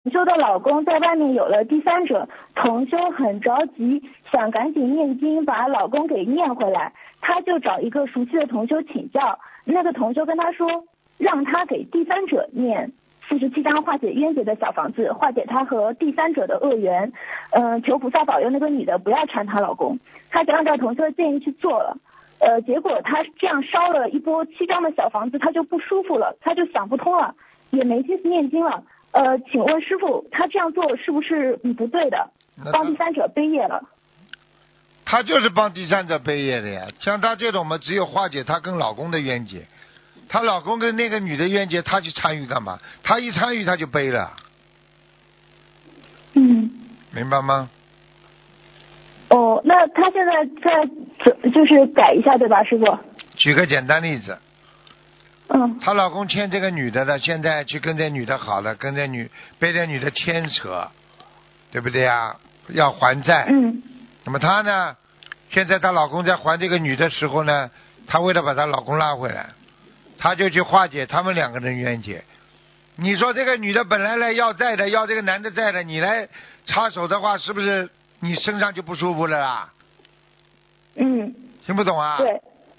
修的老公在外面有了第三者，同修很着急，想赶紧念经把老公给念回来，他就找一个熟悉的同修请教，那个同修跟他说，让他给第三者念47章化解冤结的小房子，化解他和第三者的恶缘，求菩萨保佑那个女的不要缠她老公。他就按照同修的建议去做了，结果他这样烧了一波7章的小房子，他就不舒服了，他就想不通了，也没心思念经了。请问师傅，他这样做是不是不对的？帮第三者背业了。 他就是帮第三者背业的呀，像他这种嘛，只有化解他跟老公的冤结，她老公跟那个女的冤结，他去参与干嘛？他一参与他就背了。明白吗？ 哦，那他现在就是改一下对吧，师傅？ 举个简单例子。她老公欠这个女的呢，现在去跟这女的好了，跟被这女的牵扯，对不对啊？要还债。那么她呢，现在她老公在还这个女的时候呢，她为了把她老公拉回来，她就去化解他们两个人冤结。你说这个女的本来来要债的，要这个男的债的，你来插手的话，是不是你身上就不舒服了啦？听不懂啊？ 对。